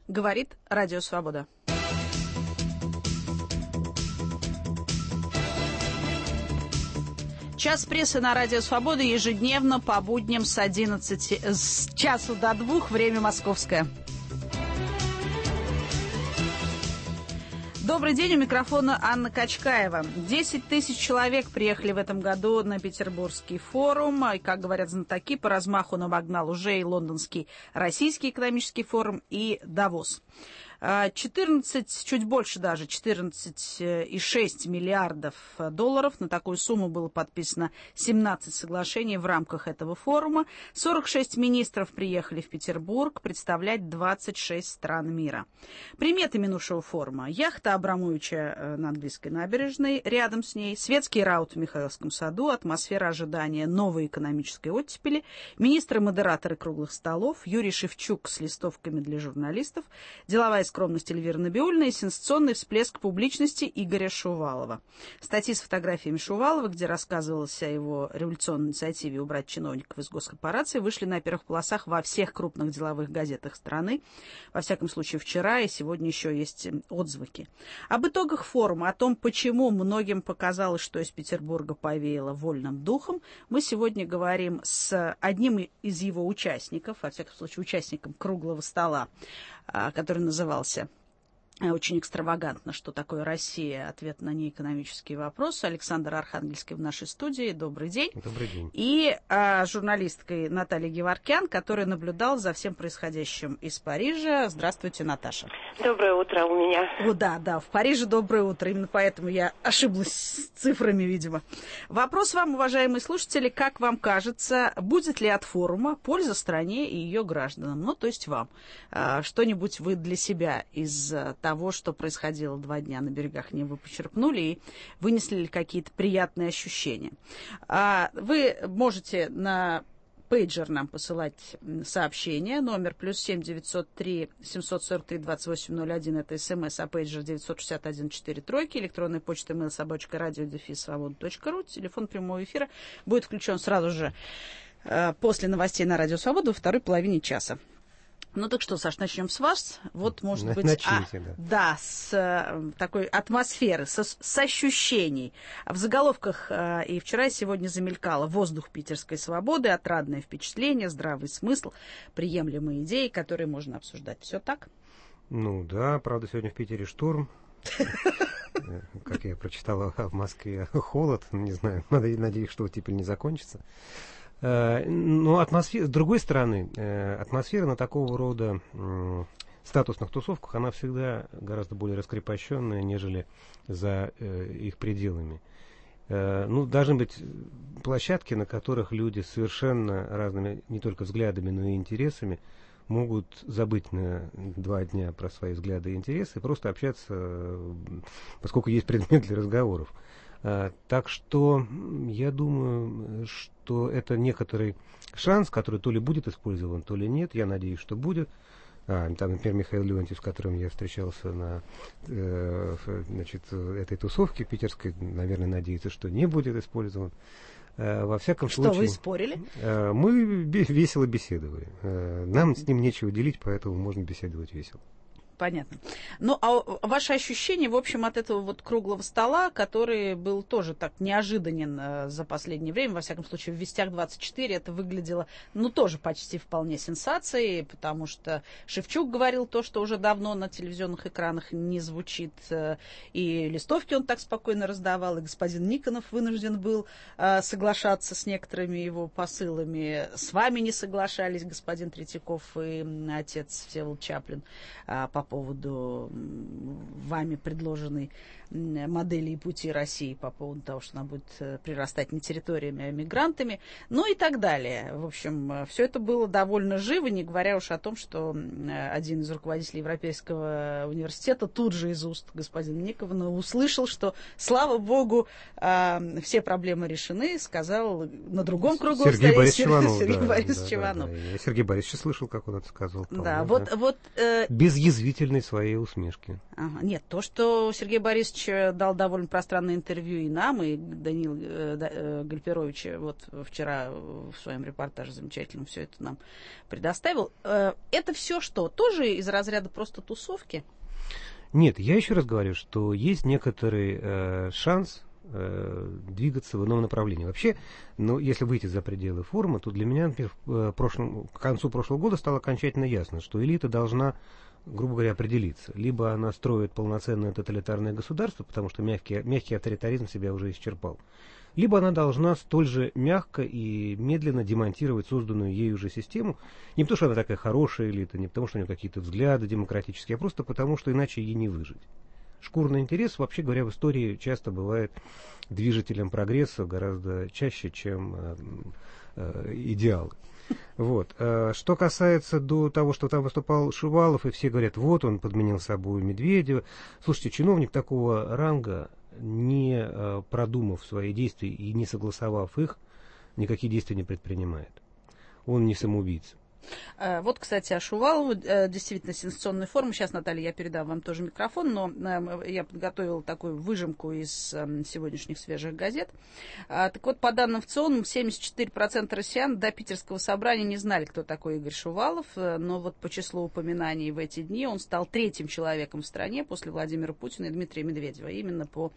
Говорит Радио Свобода. Час прессы на Радио Свобода ежедневно по будням с часу до 2, время московское. Добрый день, у микрофона Анна Качкаева. 10 тысяч человек приехали в этом году на Петербургский форум. И, как говорят знатоки, по размаху он обогнал уже и Лондонский Российский экономический форум, и Давос. 14, чуть больше даже, 14,6 миллиардов долларов. На такую сумму было подписано 17 соглашений в рамках этого форума. 46 министров приехали в Петербург представлять 26 стран мира. Приметы минувшего форума. Яхта Абрамовича на английской набережной, рядом с ней, светский раут в Михайловском саду, атмосфера ожидания новой экономической оттепели, министры-модераторы круглых столов, Юрий Шевчук с листовками для журналистов, деловая скромность Эльвиры Набиуллиной и сенсационный всплеск публичности Игоря Шувалова. Статьи с фотографиями Шувалова, где рассказывалось о его революционной инициативе убрать чиновников из госкорпорации, вышли на первых полосах во всех крупных деловых газетах страны. Во всяком случае, вчера и сегодня еще есть отзвуки. Об итогах форума, о том, почему многим показалось, что из Петербурга повеяло вольным духом, мы сегодня говорим с одним из его участников, во всяком случае, участником круглого стола, который назывался очень экстравагантно «Что такое Россия? Ответ на неэкономические вопросы». Александр Архангельский в нашей студии. Добрый день. Добрый день. И журналисткой Наталья Геворкян, которая наблюдала за всем происходящим из Парижа. Здравствуйте, Наташа. Доброе утро у меня. О, да, в Париже доброе утро. Именно поэтому я ошиблась с цифрами, видимо. Вопрос вам, уважаемые слушатели, как вам кажется, будет ли от форума польза стране и ее гражданам? Ну, то есть вам. Что-нибудь вы для себя из того, что происходило 2 дня на берегах Невы, почерпнули и вынесли ли какие-то приятные ощущения. Вы можете на пейджер нам посылать сообщения. Номер +7 903 743 2801. Это СМС, а пейджер 961 4 3. Электронная почта mail@radio-свобода.ру. Телефон прямого эфира будет включен сразу же после новостей на Радио Свобода во второй половине часа. Ну так что, Саш, начнем с вас. Вот, может быть, начните, да, с такой атмосферы, с ощущений. В заголовках и вчера, и сегодня замелькало: воздух питерской свободы, отрадное впечатление, здравый смысл, приемлемые идеи, которые можно обсуждать. Все так? Ну да, правда, сегодня в Питере шторм. Как я прочитала, в Москве холод. Не знаю, надеюсь, что теперь не закончится. Но атмосфера, с другой стороны, атмосфера на такого рода статусных тусовках, она всегда гораздо более раскрепощенная, нежели за их пределами. Ну, должны быть площадки, на которых люди с совершенно разными не только взглядами, но и интересами могут забыть на 2 дня про свои взгляды и интересы и просто общаться, поскольку есть предмет для разговоров. Так что я думаю, что это некоторый шанс, который то ли будет использован, то ли нет. Я надеюсь, что будет. Там, например, Михаил Леонтьев, с которым я встречался на этой тусовке питерской, наверное, надеется, что не будет использован. Во всяком случае... Что, вы спорили? Мы весело беседовали. Нам с ним нечего делить, поэтому можно беседовать весело. Понятно. Ну, а ваши ощущения, в общем, от этого вот круглого стола, который был тоже так неожиданен за последнее время, во всяком случае, в «Вестях-24» это выглядело, ну, тоже почти вполне сенсацией, потому что Шевчук говорил то, что уже давно на телевизионных экранах не звучит, и листовки он так спокойно раздавал, и господин Никонов вынужден был соглашаться с некоторыми его посылами. С вами не соглашались господин Третьяков и отец Всеволод Чаплин по поводу вами предложенной модели и пути России, по поводу того, что она будет прирастать не территориями, а мигрантами, ну и так далее. В общем, все это было довольно живо, не говоря уж о том, что один из руководителей Европейского университета тут же из уст господина Никонова услышал, что, слава богу, все проблемы решены, сказал на другом кругу Сергей Борисович Иванов. Я Сергей Борисович слышал, как он это сказал. Да, вот без язвительности. язвительной своей усмешки. Ага. Нет, то, что Сергей Борисович дал довольно пространное интервью и нам, и Даниил Гальперович вот вчера в своем репортаже замечательном все это нам предоставил, это все что? Тоже из разряда просто тусовки? Нет, я еще раз говорю, что есть некоторый шанс двигаться в ином направлении. Вообще, если выйти за пределы форума, то для меня, например, к концу прошлого года стало окончательно ясно, что элита должна, грубо говоря, определиться. Либо она строит полноценное тоталитарное государство, потому что мягкий авторитаризм себя уже исчерпал, либо она должна столь же мягко и медленно демонтировать созданную ею уже систему, не потому что она такая хорошая элита, не потому что у нее какие-то взгляды демократические, а просто потому что иначе ей не выжить. Шкурный интерес, вообще говоря, в истории часто бывает движителем прогресса гораздо чаще, чем идеалы. Вот. Что касается до того, что там выступал Шувалов, и все говорят, вот он подменил собой Медведева. Слушайте, чиновник такого ранга, не продумав свои действия и не согласовав их, никакие действия не предпринимает. Он не самоубийца. Вот, кстати, о Шувалову, действительно, сенсационная форма. Сейчас, Наталья, я передам вам тоже микрофон, но я подготовила такую выжимку из сегодняшних свежих газет. Так вот, по данным ВЦИОН, 74% россиян до питерского собрания не знали, кто такой Игорь Шувалов, но вот по числу упоминаний в эти дни он стал третьим человеком в стране после Владимира Путина и Дмитрия Медведева, именно по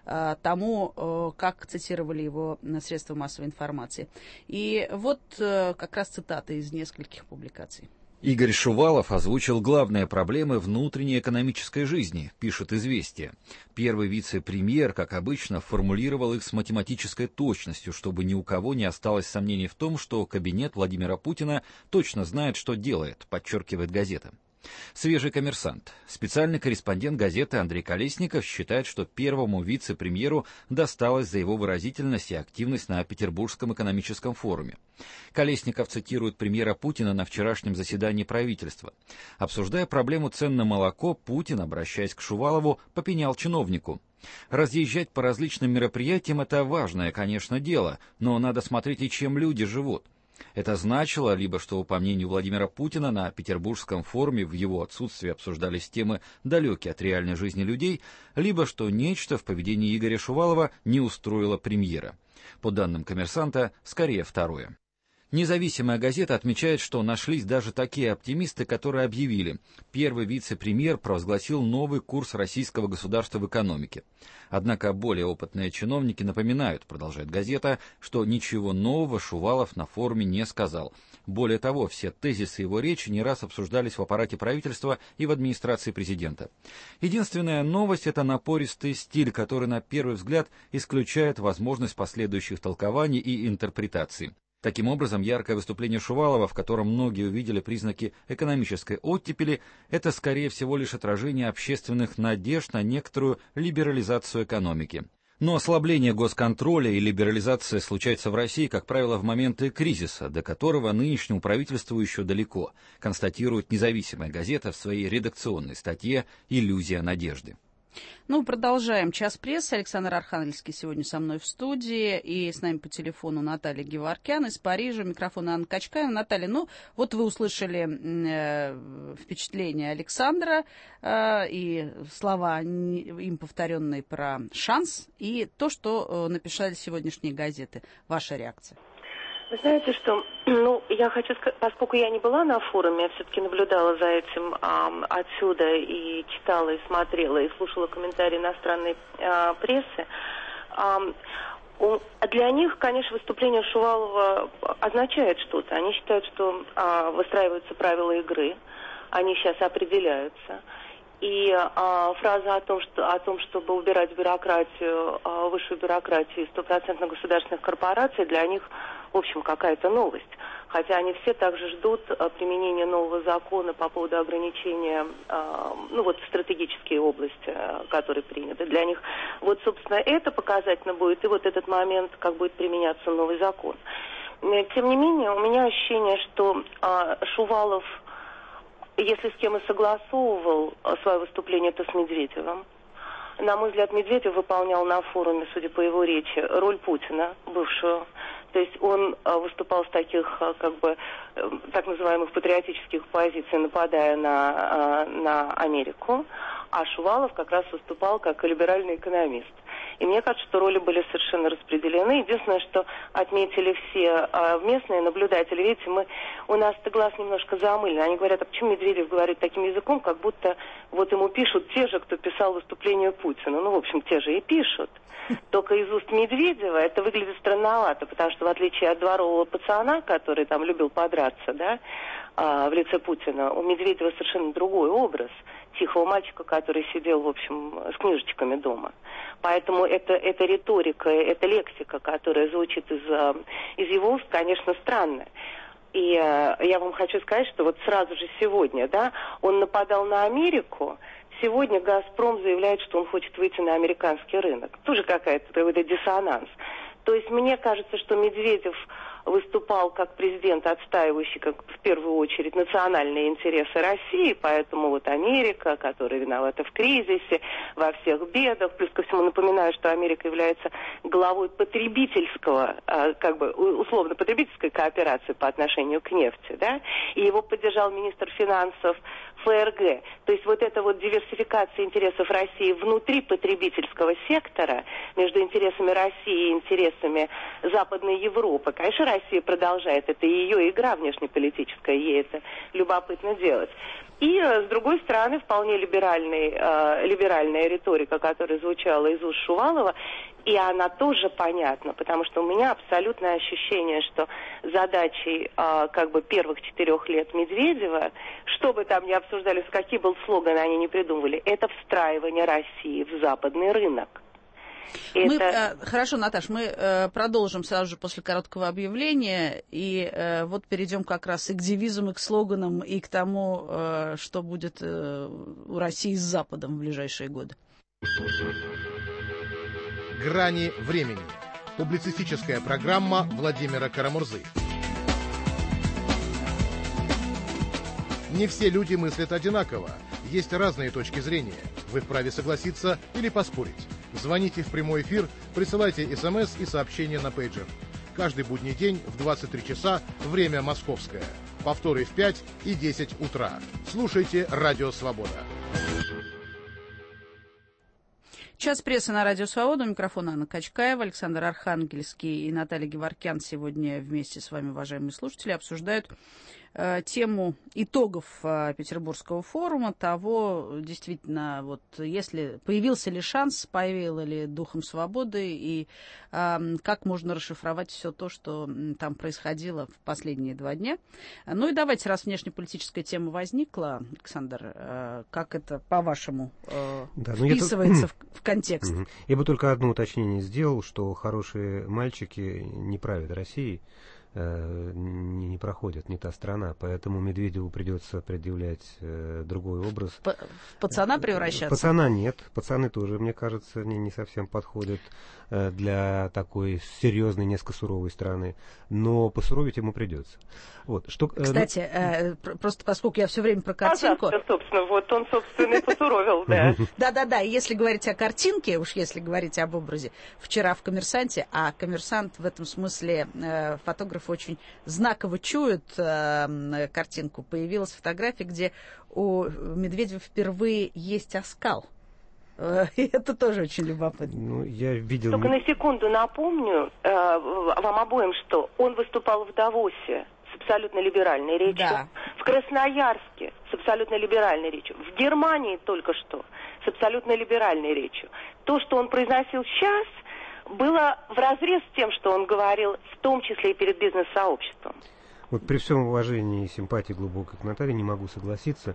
тому, как цитировали его средства массовой информации. И вот как раз цитаты из нескольких публикаций. Игорь Шувалов озвучил главные проблемы внутренней экономической жизни, пишет «Известия». Первый вице-премьер, как обычно, формулировал их с математической точностью, чтобы ни у кого не осталось сомнений в том, что кабинет Владимира Путина точно знает, что делает, подчеркивает газета. Свежий коммерсант. Специальный корреспондент газеты Андрей Колесников считает, что первому вице-премьеру досталось за его выразительность и активность на Петербургском экономическом форуме. Колесников цитирует премьера Путина на вчерашнем заседании правительства. Обсуждая проблему цен на молоко, Путин, обращаясь к Шувалову, попенял чиновнику. Разъезжать по различным мероприятиям – это важное, конечно, дело, но надо смотреть и чем люди живут. Это значило либо, что, по мнению Владимира Путина, на Петербургском форуме в его отсутствии обсуждались темы, далекие от реальной жизни людей, либо, что нечто в поведении Игоря Шувалова не устроило премьера. По данным «Коммерсанта», скорее второе. Независимая газета отмечает, что нашлись даже такие оптимисты, которые объявили, первый вице-премьер провозгласил новый курс российского государства в экономике. Однако более опытные чиновники напоминают, продолжает газета, что ничего нового Шувалов на форуме не сказал. Более того, все тезисы его речи не раз обсуждались в аппарате правительства и в администрации президента. Единственная новость – это напористый стиль, который на первый взгляд исключает возможность последующих толкований и интерпретаций. Таким образом, яркое выступление Шувалова, в котором многие увидели признаки экономической оттепели, это, скорее всего, лишь отражение общественных надежд на некоторую либерализацию экономики. Но ослабление госконтроля и либерализация случается в России, как правило, в моменты кризиса, до которого нынешнему правительству еще далеко, констатирует независимая газета в своей редакционной статье «Иллюзия надежды». Продолжаем час прессы. Александр Архангельский сегодня со мной в студии. И с нами по телефону Наталья Геворкян из Парижа. Микрофон Анна Качкаева. Наталья, вот вы услышали впечатление Александра и слова, им повторенные про шанс, и то, что написали сегодняшние газеты. Ваша реакция? Вы знаете, что, я хочу сказать, поскольку я не была на форуме, я все-таки наблюдала за этим отсюда и читала, и смотрела, и слушала комментарии иностранной прессы. Для них, конечно, выступление Шувалова означает что-то. Они считают, что выстраиваются правила игры, они сейчас определяются. И фраза о том, чтобы убирать бюрократию, высшую бюрократию из 100% государственных корпораций, для них, в общем, какая-то новость. Хотя они все также ждут применения нового закона по поводу ограничения, стратегические области, которые приняты. Для них, собственно, это показательно будет, и этот момент, как будет применяться новый закон. Тем не менее, у меня ощущение, что Шувалов, если с кем и согласовывал свое выступление, то с Медведевым. На мой взгляд, Медведев выполнял на форуме, судя по его речи, роль Путина, бывшего То есть он выступал с таких, так называемых патриотических позиций, нападая на Америку, а Шувалов как раз выступал как либеральный экономист. И мне кажется, что роли были совершенно распределены. Единственное, что отметили все местные наблюдатели, видите, у нас-то глаз немножко замылен. Они говорят, а почему Медведев говорит таким языком, как будто вот ему пишут те же, кто писал выступление Путина. Ну, в общем, те же и пишут. Только из уст Медведева это выглядит странновато, потому что в отличие от дворового пацана, который там любил подраться, да, в лице Путина, у Медведева совершенно другой образ тихого мальчика, который сидел, в общем, с книжечками дома. Поэтому эта риторика, эта лексика, которая звучит из его уст, конечно, странная. И я вам хочу сказать, что вот сразу же сегодня, да, он нападал на Америку. Сегодня «Газпром» заявляет, что он хочет выйти на американский рынок. Тоже какой-то диссонанс. То есть мне кажется, что Медведев выступал как президент, отстаивающий, как в первую очередь, национальные интересы России, поэтому вот Америка, которая виновата в кризисе, во всех бедах. Плюс ко всему напоминаю, что Америка является главой потребительского, условно потребительской кооперации по отношению к нефти, да, и его поддержал министр финансов ФРГ. То есть вот эта вот диверсификация интересов России внутри потребительского сектора между интересами России и интересами Западной Европы. Конечно, Россия продолжает, это ее игра внешнеполитическая, ей это любопытно делать. И, с другой стороны, вполне либеральная риторика, которая звучала из уст Шувалова, и она тоже понятна, потому что у меня абсолютное ощущение, что задачей первых 4 лет Медведева, что бы там ни обсуждали, какие был слоган, они не придумывали, это встраивание России в западный рынок. Хорошо, Наташ, мы продолжим сразу же после короткого объявления, и вот перейдем как раз и к девизам, и к слоганам, и к тому, что будет у России с Западом в ближайшие годы. «Грани времени». Публицистическая программа Владимира Карамурзы. Не все люди мыслят одинаково. Есть разные точки зрения. Вы вправе согласиться или поспорить. Звоните в прямой эфир, присылайте СМС и сообщения на пейджер. Каждый будний день в 23 часа, время московское. Повторы в 5 и 10 утра. Слушайте «Радио Свобода». Час прессы на Радио Свобода. У микрофона Анна Качкаева, Александр Архангельский и Наталья Геворкян сегодня вместе с вами, уважаемые слушатели, обсуждают тему итогов Петербургского форума, того, действительно, вот если появился ли шанс, появило ли духом свободы, и как можно расшифровать все то, что там происходило в последние 2 дня. Ну и давайте, раз внешнеполитическая тема возникла, Александр, как это, по-вашему, вписывается в контекст? Я бы только одно уточнение сделал, что хорошие мальчики не правят Россией, не проходит, не та страна, поэтому Медведеву придется предъявлять другой образ. В пацана превращаться? Пацана нет, пацаны тоже, мне кажется, не совсем подходят для такой серьезной, несколько суровой страны, но посуровить ему придется. Вот, что, кстати, просто поскольку я все время про картинку... собственно, вот он, собственно, и посуровил, да. Да-да-да, если говорить о картинке, уж если говорить об образе, вчера в «Коммерсанте», а «Коммерсант» в этом смысле фотографы очень знаково чуют картинку, появилась фотография, где у Медведева впервые есть оскал. Это тоже очень любопытно. Ну, я видел... Только на секунду напомню вам обоим, что он выступал в Давосе с абсолютно либеральной речью, да. В Красноярске с абсолютно либеральной речью, в Германии только что с абсолютно либеральной речью. То, что он произносил сейчас, было вразрез с тем, что он говорил, в том числе и перед бизнес-сообществом. Вот при всем уважении и симпатии глубокой к Наталье не могу согласиться.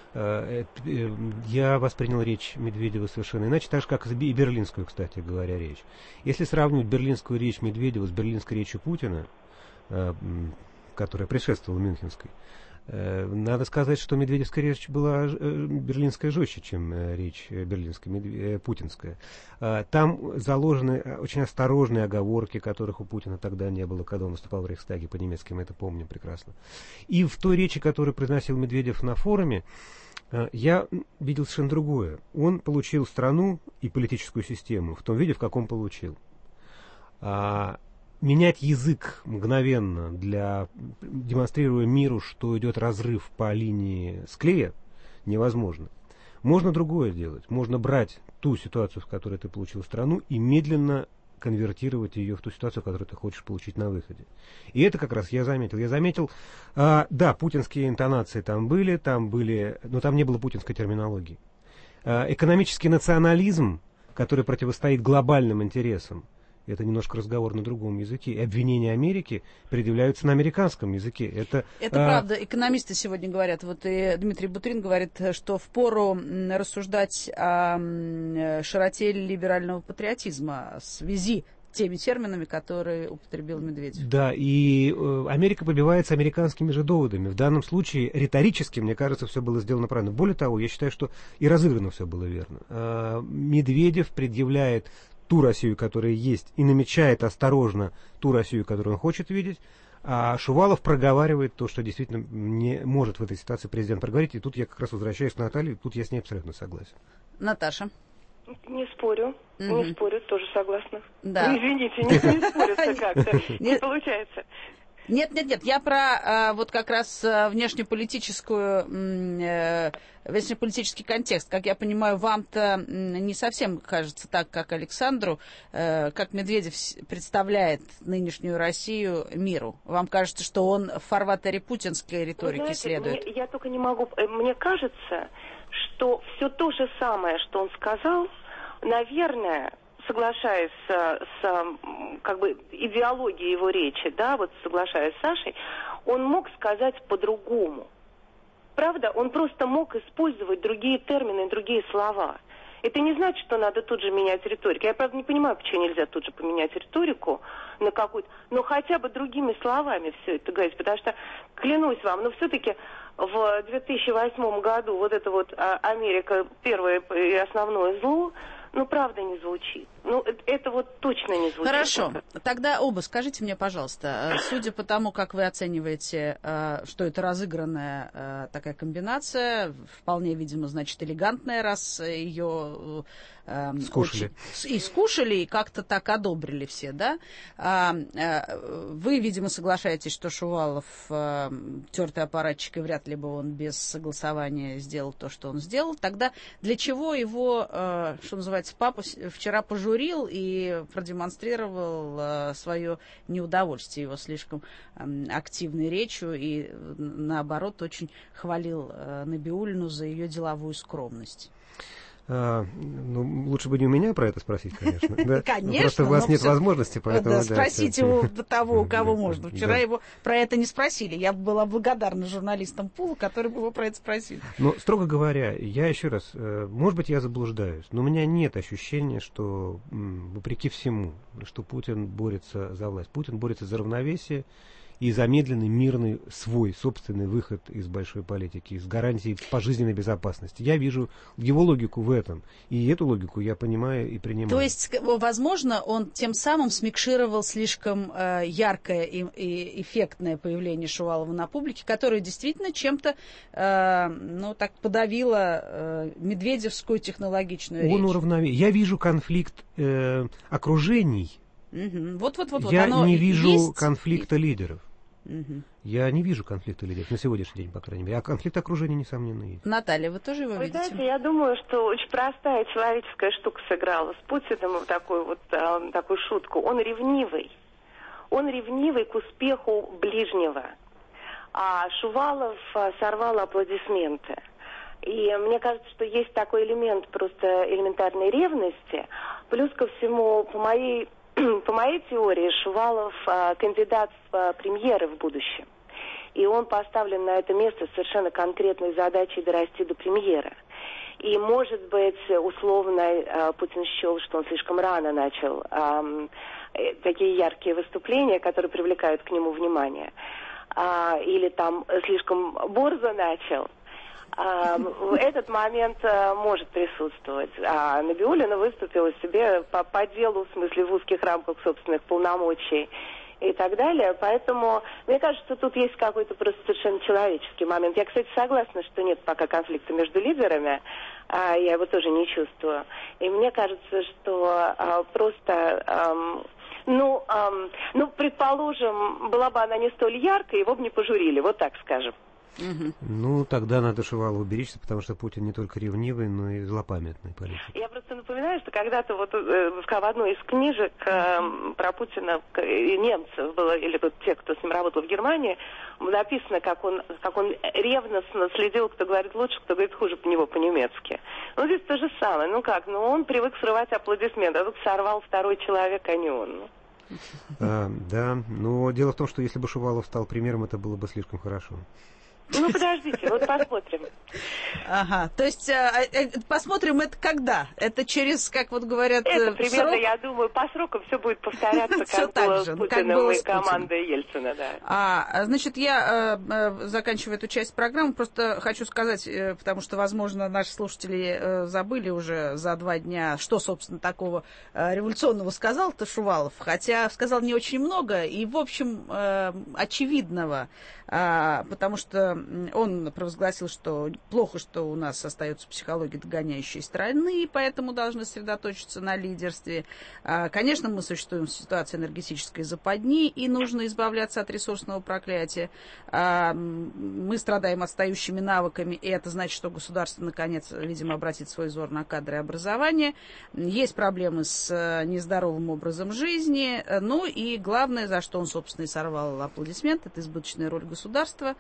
Я воспринял речь Медведева совершенно иначе, так же, как и берлинскую, кстати говоря, речь. Если сравнивать берлинскую речь Медведева с берлинской речью Путина, которая предшествовала мюнхенской, надо сказать, что медведевская речь была берлинская жестче, чем речь путинская. Там заложены очень осторожные оговорки, которых у Путина тогда не было, когда он выступал в Рейхстаге по-немецки, мы это помним прекрасно. И в той речи, которую произносил Медведев на форуме, я видел совершенно другое. Он получил страну и политическую систему в том виде, в каком получил. менять язык мгновенно, демонстрируя миру, что идет разрыв по линии склея, невозможно. Можно другое делать. Можно брать ту ситуацию, в которой ты получил страну, и медленно конвертировать ее в ту ситуацию, которую ты хочешь получить на выходе. И это как раз я заметил. Да, путинские интонации там были, но там не было путинской терминологии. Экономический национализм, который противостоит глобальным интересам, это немножко разговор на другом языке. И обвинения Америки предъявляются на американском языке. Это правда. Экономисты сегодня говорят, вот и Дмитрий Бутрин говорит, что впору рассуждать о широте либерального патриотизма в связи с теми терминами, которые употребил Медведев. Да, и Америка побивается американскими же доводами. В данном случае риторически, мне кажется, все было сделано правильно. Более того, я считаю, что и разыграно все было верно. Медведев предъявляет ту Россию, которая есть, и намечает осторожно ту Россию, которую он хочет видеть, а Шувалов проговаривает то, что действительно не может в этой ситуации президент проговорить. И тут я как раз возвращаюсь к Наталье, тут я с ней абсолютно согласен. Наташа. Не спорю, не спорю, тоже согласна. Да. Извините, не спорю как-то, не получается. Нет, я про вот как раз внешнеполитический контекст. Как я понимаю, вам-то не совсем кажется так, как Александру, как Медведев представляет нынешнюю Россию миру. Вам кажется, что он в фарватере путинской риторики следует? Я только не могу... Мне кажется, что все то же самое, что он сказал, наверное... соглашаясь с как бы идеологией его речи, да, вот соглашаясь с Сашей, он мог сказать по-другому. Правда? Он просто мог использовать другие термины, другие слова. Это не значит, что надо тут же менять риторику. Я, правда, не понимаю, почему нельзя тут же поменять риторику на какую-то... Но хотя бы другими словами все это говорить. Потому что, клянусь вам, но все-таки в 2008 году вот это вот Америка, первое и основное зло, правда не звучит. Это вот точно не звучит. Хорошо. Тогда оба скажите мне, пожалуйста, судя по тому, как вы оцениваете, что это разыгранная такая комбинация, вполне, видимо, значит, элегантная, раз ее скушали и как-то так одобрили все, да? Вы, видимо, соглашаетесь, что Шувалов тертый аппаратчик, и вряд ли бы он без согласования сделал то, что он сделал. Тогда для чего его, что называется, папа вчера пожурил и продемонстрировал свое неудовольствие его слишком активной речью и, наоборот, очень хвалил Набиуллину за ее деловую скромность? Лучше бы не у меня про это спросить, конечно. Да? Конечно. Просто у вас нет возможности, поэтому... Да, спросите у того, у кого можно. Вчера его про это не спросили. Я была благодарна журналистам Пула, которые бы его про это спросили. Но, строго говоря, я еще раз, может быть, я заблуждаюсь, но у меня нет ощущения, что, вопреки всему, что Путин борется за власть. Путин борется за равновесие и за медленный, мирный, свой собственный выход из большой политики, из гарантии пожизненной безопасности. Я вижу его логику в этом. И эту логику я понимаю и принимаю. То есть, возможно, он тем самым смикшировал слишком яркое и эффектное появление Шувалова на публике, которое действительно чем-то так подавило медведевскую технологичную речь. Он уравновесил. Я вижу конфликт окружений. Вот. Я оно не вижу есть? конфликта лидеров. Я не вижу конфликта лидеров на сегодняшний день, по крайней мере. А конфликт окружения, несомненно, есть. Наталья, вы тоже его видите? Вы знаете, я думаю, что очень простая человеческая штука сыграла с Путиным такую шутку. Он ревнивый. Он ревнивый к успеху ближнего. А Шувалов сорвал аплодисменты. И мне кажется, что есть такой элемент просто элементарной ревности. Плюс ко всему, по моей теории, Шувалов кандидат в премьеры в будущем. И он поставлен на это место с совершенно конкретной задачей дорасти до премьера. И, может быть, условно Путин счел, что он слишком рано начал такие яркие выступления, которые привлекают к нему внимание. Или там слишком борзо начал. Этот момент может присутствовать. А Набиуллина выступила себе по делу, в смысле в узких рамках собственных полномочий и так далее. Поэтому, мне кажется, тут есть какой-то просто совершенно человеческий момент. Я, кстати, согласна, что нет пока конфликта между лидерами. Я его тоже не чувствую. И мне кажется, что просто Ну, предположим, была бы она не столь яркой, его бы не пожурили, вот так скажем. Ну, тогда надо Шувалову беречься, потому что Путин не только ревнивый, но и злопамятный политик. Я просто напоминаю, что когда-то вот в одной из книжек про Путина немцев было, или вот те, кто с ним работал в Германии, написано, как он ревностно следил, кто говорит лучше, кто говорит хуже по него по-немецки. Ну, здесь то же самое. Он привык срывать аплодисменты, а тут сорвал второй человек, а не он. Да, но дело в том, что если бы Шувалов стал примером, это было бы слишком хорошо. Ну, подождите, вот посмотрим. Ага, то есть посмотрим это когда? Это через, как вот говорят, это примерно, срок? Я думаю, по срокам все будет повторяться, как было с Путиным и командой Ельцина, да. Значит, я заканчиваю эту часть программы, просто хочу сказать, потому что, возможно, наши слушатели забыли уже за 2 дня, что, собственно, такого революционного сказал-то Шувалов, хотя сказал не очень много и, в общем, очевидного, потому что он провозгласил, что плохо, что у нас остается психология догоняющей страны, и поэтому должны сосредоточиться на лидерстве. Конечно, мы существуем в ситуации энергетической западни, и нужно избавляться от ресурсного проклятия. Мы страдаем отстающими навыками, и это значит, что государство, наконец, видимо, обратит свой взор на кадры образования. Есть проблемы с нездоровым образом жизни. Ну и главное, за что он, собственно, и сорвал аплодисменты, это избыточная роль государства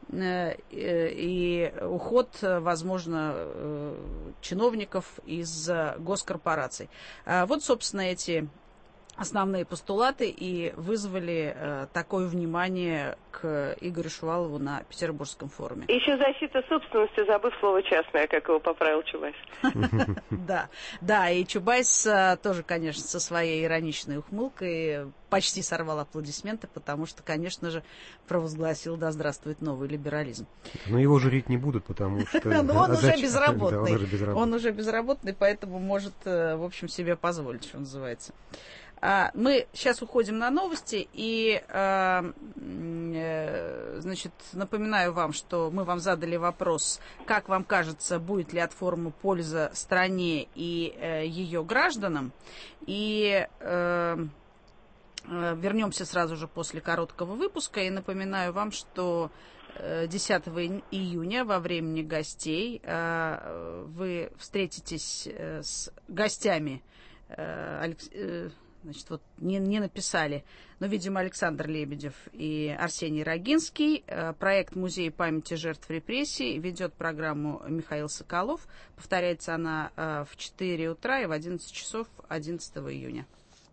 и уход, возможно, чиновников из госкорпораций. Вот, собственно, эти основные постулаты и вызвали такое внимание к Игорю Шувалову на Петербургском форуме. Еще защита собственности, забыв слово «частное», как его поправил Чубайс. Да, и Чубайс тоже, конечно, со своей ироничной ухмылкой почти сорвал аплодисменты, потому что, конечно же, провозгласил «Да здравствует новый либерализм». Но его журить не будут, потому что... Он уже безработный. Он уже безработный, поэтому может, в общем, себе позволить, что называется. Мы сейчас уходим на новости, и, значит, напоминаю вам, что мы вам задали вопрос, как вам кажется, будет ли от форума польза стране и ее гражданам, и вернемся сразу же после короткого выпуска, и напоминаю вам, что 10 июня во времени гостей вы встретитесь с гостями значит, вот не написали, но, видимо, Александр Лебедев и Арсений Рогинский. Проект «Музей памяти жертв репрессий» ведет программу Михаил Соколов. Повторяется она в 4 утра и в 11 часов 11 июня.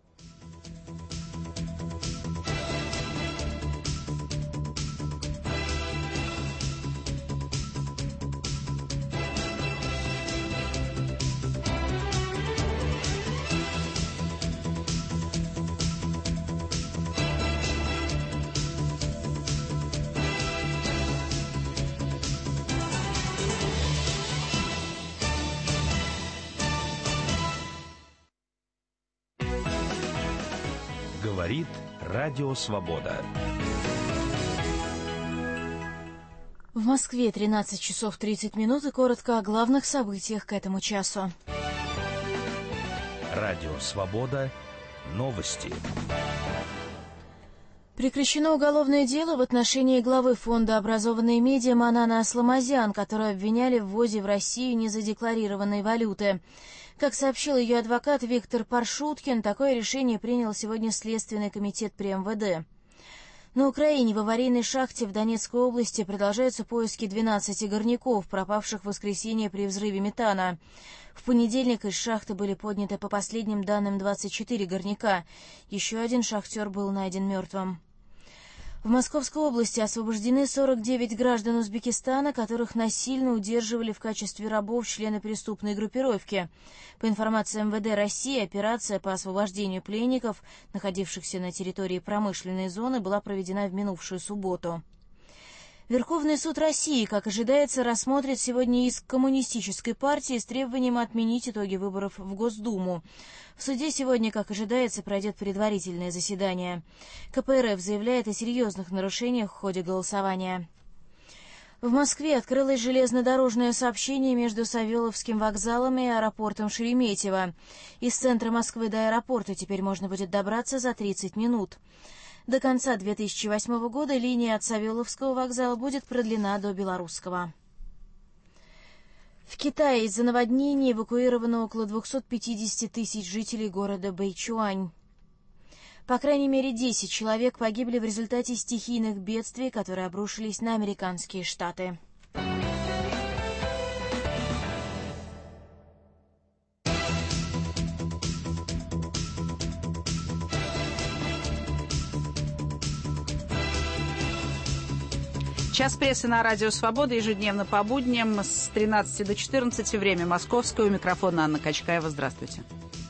Говорит Радио Свобода. В Москве 13 часов 30 минут и коротко о главных событиях к этому часу. Радио Свобода. Новости. Прекращено уголовное дело в отношении главы фонда «Образованные медиа» Манана Асламазян, которую обвиняли в ввозе в Россию незадекларированной валюты. Как сообщил ее адвокат Виктор Паршуткин, такое решение принял сегодня Следственный комитет при МВД. На Украине в аварийной шахте в Донецкой области продолжаются поиски 12 горняков, пропавших в воскресенье при взрыве метана. В понедельник из шахты были подняты по последним данным 24 горняка. Еще один шахтер был найден мертвым. В Московской области освобождены 49 граждан Узбекистана, которых насильно удерживали в качестве рабов члены преступной группировки. По информации МВД России, операция по освобождению пленников, находившихся на территории промышленной зоны, была проведена в минувшую субботу. Верховный суд России, как ожидается, рассмотрит сегодня иск Коммунистической партии с требованием отменить итоги выборов в Госдуму. В суде сегодня, как ожидается, пройдет предварительное заседание. КПРФ заявляет о серьезных нарушениях в ходе голосования. В Москве открылось железнодорожное сообщение между Савеловским вокзалом и аэропортом Шереметьево. Из центра Москвы до аэропорта теперь можно будет добраться за 30 минут. До конца 2008 года линия от Савеловского вокзала будет продлена до Белорусского. В Китае из-за наводнений эвакуировано около 250 тысяч жителей города Бэйчуань. По крайней мере, 10 человек погибли в результате стихийных бедствий, которые обрушились на американские штаты. Час прессы на Радио Свобода ежедневно по будням с 13 до 14, время московское. У микрофона Анна Качкаева. Здравствуйте.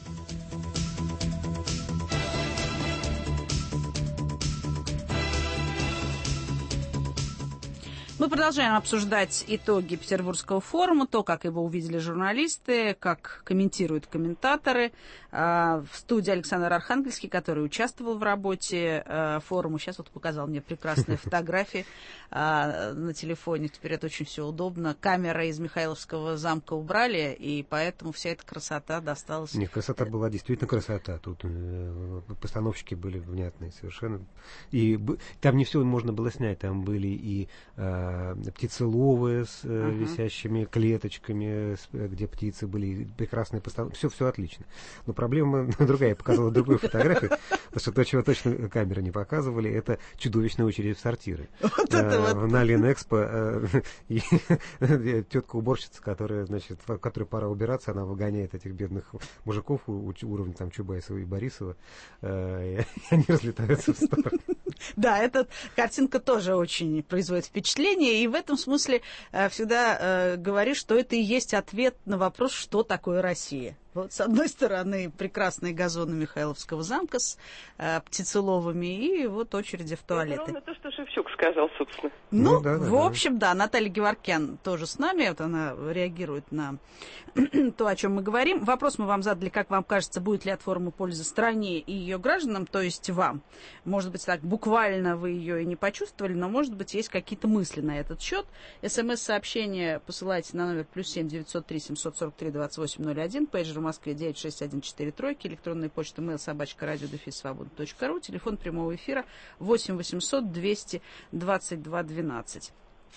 Мы продолжаем обсуждать итоги Петербургского форума, то, как его увидели журналисты, как комментируют комментаторы. В студии Александр Архангельский, который участвовал в работе форума. Сейчас вот показал мне прекрасные фотографии на телефоне. Теперь это очень все удобно. Камеры из Михайловского замка убрали, и поэтому вся эта красота досталась. Нет, красота была действительно красота. Тут постановщики были внятные совершенно. И там не все можно было снять. Там были и птицеловы с висящими клеточками, где птицы были, прекрасные постановки. Все отлично. Но проблема другая. Я показала другую фотографию, потому что то, чего точно камеры не показывали, это чудовищная очередь в сортиры. На Ленэкспо тетка-уборщица, которая пора убираться, она выгоняет этих бедных мужиков уровня там Чубайсова и Борисова, и они разлетаются в сторону. Да, эта картинка тоже очень производит впечатление, и в этом смысле всегда говорю, что это и есть ответ на вопрос, что такое Россия. Вот, с одной стороны, прекрасные газоны Михайловского замка с птицеловами, и вот очереди в туалеты. Это ровно то, что Шевчук сказал, собственно. В общем, да, Наталья Геворкян тоже с нами, вот она реагирует на то, о чем мы говорим. Вопрос мы вам задали, как вам кажется, будет ли от форума польза стране и ее гражданам, то есть вам. Может быть, так буквально вы ее и не почувствовали, но, может быть, есть какие-то мысли на этот счет. СМС-сообщение посылайте на номер +7 903 743 2801, пейджер в Москве 96143, электронная почта mail@radio-свобода.ру, телефон прямого эфира 8 800 200 22 12.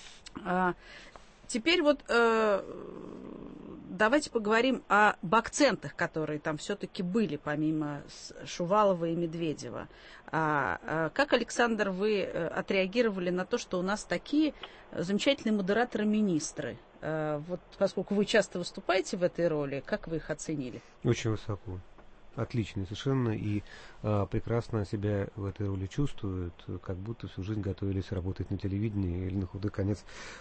Теперь вот давайте поговорим об акцентах, которые там все-таки были, помимо Шувалова и Медведева. Как, Александр, вы отреагировали на то, что у нас такие замечательные модераторы-министры? Вот поскольку вы часто выступаете в этой роли, как вы их оценили? Очень высоко. Отлично совершенно, и прекрасно себя в этой роли чувствуют, как будто всю жизнь готовились работать на телевидении или на худой конец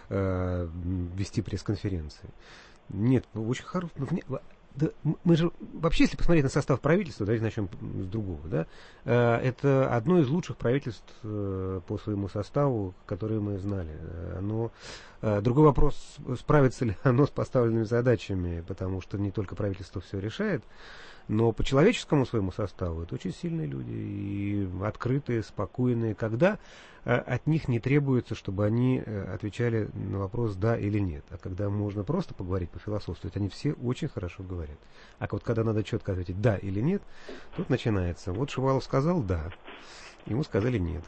вести пресс-конференции. Нет, очень хорошо. Да, мы же вообще, если посмотреть на состав правительства, давайте начнем с другого, да, это одно из лучших правительств по своему составу, которые мы знали. Другой вопрос, справится ли оно с поставленными задачами, потому что не только правительство все решает, но по человеческому своему составу это очень сильные люди, и открытые, спокойные, когда от них не требуется, чтобы они отвечали на вопрос «да» или «нет». А когда можно просто поговорить, пофилософствовать, они все очень хорошо говорят. А вот когда надо четко ответить «да» или «нет», тут начинается. Вот Шувалов сказал «да», ему сказали «нет».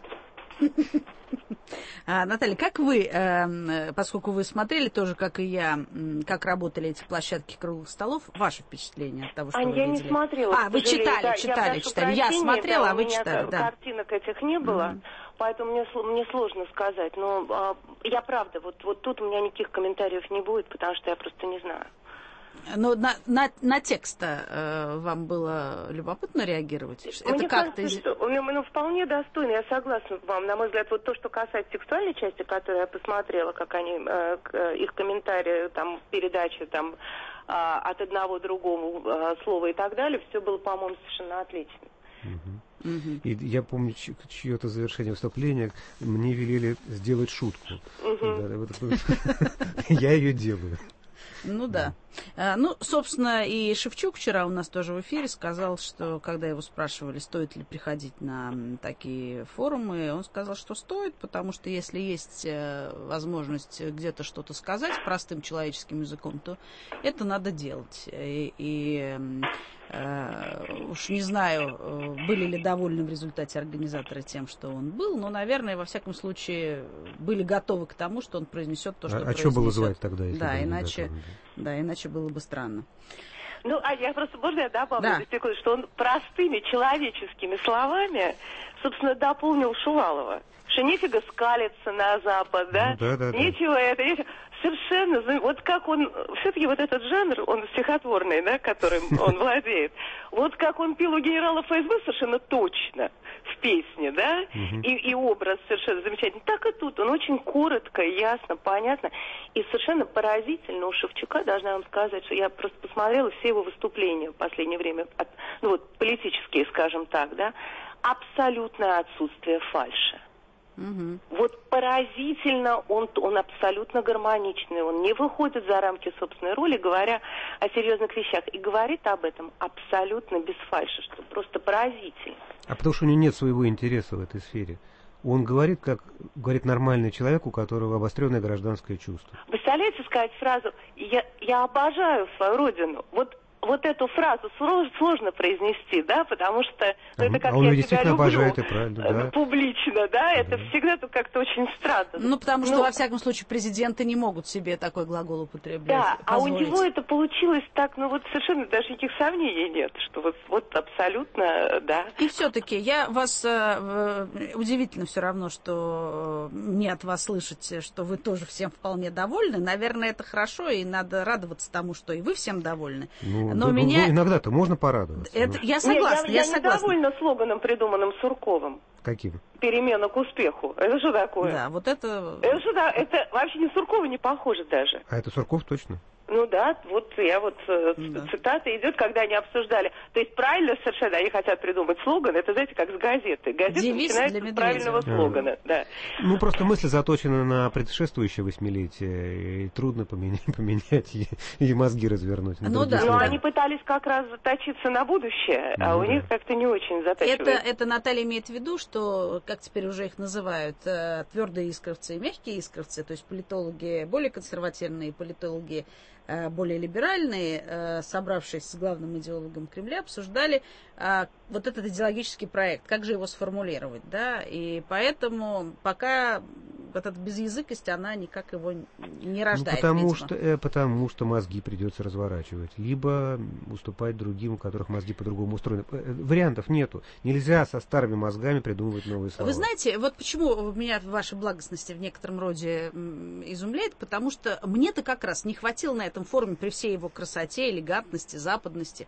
Наталья, как вы, поскольку вы смотрели тоже, как и я, как работали эти площадки круглых столов, ваше впечатление от того, что вы видели? Я не смотрела. Вы читали. Я смотрела, а вы читали. Да. Картинок этих не было, поэтому мне сложно сказать. Но я правда, вот тут у меня никаких комментариев не будет, потому что я просто не знаю. Но на текст-то вам было любопытно реагировать? Мне кажется, что вполне достойно, я согласна с вами. На мой взгляд, вот то, что касается сексуальной части, которую я посмотрела, как они, их комментарии, там, передачи, там, от одного другому слова и так далее, все было, по-моему, совершенно отлично. И я помню чье-то завершение выступления, мне велели сделать шутку. Я ее делаю. Ну да. Ну, собственно, и Шевчук вчера у нас тоже в эфире сказал, что когда его спрашивали, стоит ли приходить на такие форумы, он сказал, что стоит, потому что если есть возможность где-то что-то сказать простым человеческим языком, то это надо делать. Уж не знаю, были ли довольны в результате организаторы тем, что он был, но, наверное, во всяком случае, были готовы к тому, что он произнесет то, что произнесет. А что было звать тогда, если да, иначе было бы странно. Ну, а я просто, можно я добавлю на секунду, что он простыми человеческими словами, собственно, дополнил Шувалова. Что нефига скалиться на Запад, да? Нечего это, нечего. Совершенно, вот как он, все-таки вот этот жанр, он стихотворный, да, которым он владеет, вот как он пил у генерала ФСБ совершенно точно в песне, да, и образ совершенно замечательный, так и тут, он очень коротко, ясно, понятно, и совершенно поразительно у Шевчука, должна вам сказать, что я просто посмотрела все его выступления в последнее время, ну вот политические, скажем так, да, абсолютное отсутствие фальши. Вот поразительно, он абсолютно гармоничный, он не выходит за рамки собственной роли, говоря о серьезных вещах, и говорит об этом абсолютно без фальши, что просто поразительно. А потому что у него нет своего интереса в этой сфере. Он говорит, как говорит нормальный человек, у которого обостренное гражданское чувство. Представляете, сказать фразу «я обожаю свою родину», вот эту фразу сложно произнести, да, потому что это как я тебя люблю обожает, и правильно, да. Публично, да, это всегда как-то очень странно. Ну, потому что, во всяком случае, президенты не могут себе такой глагол употреблять. Да, а у него это получилось так, ну вот совершенно даже никаких сомнений нет, что вот абсолютно, да. И все-таки я вас, удивительно все равно, что мне от вас слышать, что вы тоже всем вполне довольны. Наверное, это хорошо, и надо радоваться тому, что и вы всем довольны. Но меня... иногда-то можно порадоваться. Я согласна, я недовольна слоганом, придуманным Сурковым. Каким? Перемена к успеху. Это что такое? Да, вот это... Это вообще не Суркова не похоже даже. А это Сурков точно? Ну да, цитата идет, когда они обсуждали. То есть правильно совершенно, они хотят придумать слоган, это, знаете, как с газеты. Газета начинается с правильного слогана. Да. Ну, просто мысль заточена на предшествующее восьмилетие, и трудно поменять и мозги развернуть. Ну да. Но они пытались как раз заточиться на будущее, а у них как-то не очень затачивается. Это Наталья имеет в виду, что, как теперь уже их называют, твердые искровцы и мягкие искровцы, то есть политологи более консервативные, политологи более либеральные, собравшись с главным идеологом Кремля, обсуждали вот этот идеологический проект, как же его сформулировать, да, и поэтому пока вот эта безязыкость, она никак его не рождает. Потому что мозги придется разворачивать, либо уступать другим, у которых мозги по-другому устроены. Вариантов нету. Нельзя со старыми мозгами придумывать новые слова. Вы знаете, вот почему меня ваша благостность в некотором роде изумляет, потому что мне-то как раз не хватило на этом форуме при всей его красоте, элегантности, западности,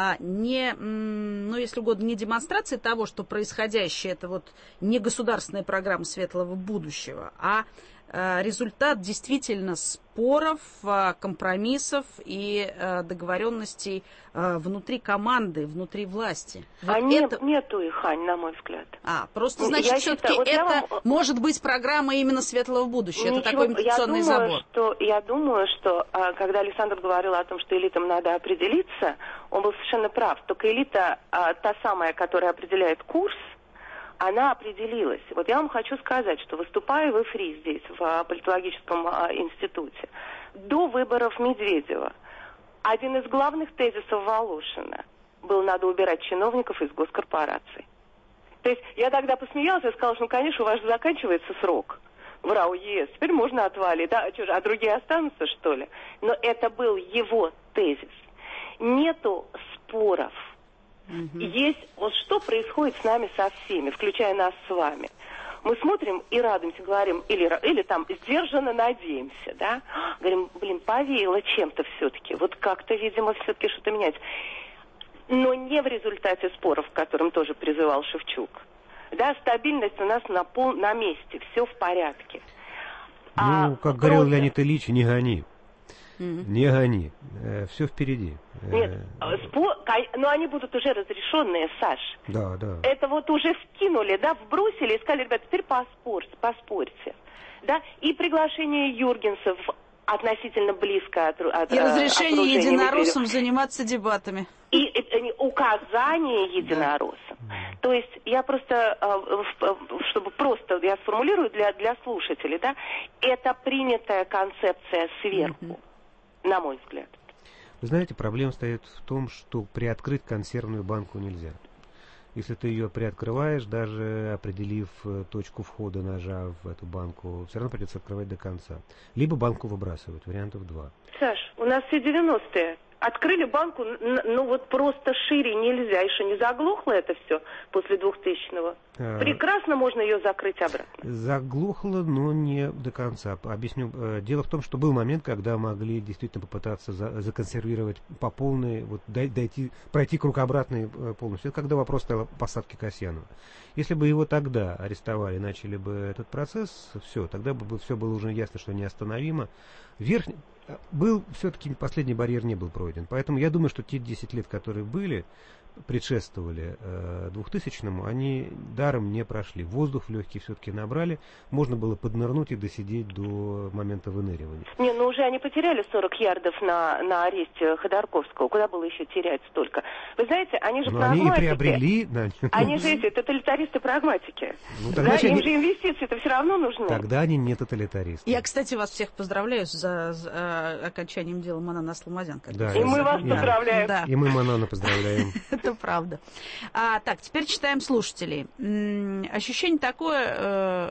если угодно, не демонстрации того, что происходящее, это вот не государственная программа светлого будущего, а результат действительно споров, компромиссов и договоренностей внутри команды, внутри власти. Вот нету их, Ань, на мой взгляд. Просто, значит, все-таки может быть программа именно светлого будущего. Это такой имитационный забор. Я думаю, что когда Александр говорил о том, что элитам надо определиться, он был совершенно прав. Только элита, та самая, которая определяет курс, она определилась. Вот я вам хочу сказать, что выступая в ИФРИ здесь, в политологическом институте, до выборов Медведева, один из главных тезисов Волошина был: надо убирать чиновников из госкорпораций. То есть я тогда посмеялась и сказала, что, конечно, у вас же заканчивается срок в РАО ЕС, теперь можно отвалить, да, а другие останутся, что ли? Но это был его тезис. Нету споров. Есть, вот что происходит с нами со всеми, включая нас с вами. Мы смотрим и радуемся, говорим, или там сдержанно надеемся, да? Говорим, повеяло чем-то все-таки. Вот как-то, видимо, все-таки что-то меняется. Но не в результате споров, к которым тоже призывал Шевчук. Да, стабильность у нас на месте, все в порядке. Как говорил Леонид Ильич, не гони. Не гони. Все впереди. Нет, но они будут уже разрешенные, Саш. Да. Это вот уже вкинули, да, вбросили и сказали: ребята, теперь поспорьте. Да? И приглашение Юргенса относительно близкое от И разрешение единороссам Медведева. заниматься дебатами. И указание единороссам. То есть я просто, чтобы просто, я сформулирую для слушателей, да, это принятая концепция сверху, на мой взгляд. Вы знаете, проблема стоит в том, что приоткрыть консервную банку нельзя. Если ты ее приоткрываешь, даже определив точку входа ножа в эту банку, все равно придется открывать до конца. Либо банку выбрасывать, вариантов два. Саш, у нас все 90-е. Открыли банку, ну вот просто шире нельзя. Еще не заглохло это все после 2000-го. Прекрасно можно ее закрыть обратно. Заглохло, но не до конца. Объясню. Дело в том, что был момент, когда могли действительно попытаться законсервировать по полной, вот пройти круг обратный полностью. Это когда вопрос стоял о посадке Касьянова. Если бы его тогда арестовали, начали бы этот процесс, все, тогда бы все было уже ясно, что неостановимо. Все-таки последний барьер не был пройден. Поэтому я думаю, что те 10 лет, которые предшествовали 2000-му, они даром не прошли. Воздух легкий все-таки набрали. Можно было поднырнуть и досидеть до момента выныривания. Не, ну уже они потеряли 40 ярдов на аресте Ходорковского. Куда было еще терять столько? Вы знаете, они же прагматики. Они и приобрели... Да. Они же эти тоталитаристы-прагматики. Ну, да, им же инвестиции-то все равно нужны. Тогда они не тоталитаристы. Я, кстати, вас всех поздравляю за окончанием дела Манана Сломазян. Да, и мы вас поздравляем. Да. И мы Манана поздравляем. Это правда. Так, теперь читаем слушателей. Ощущение такое,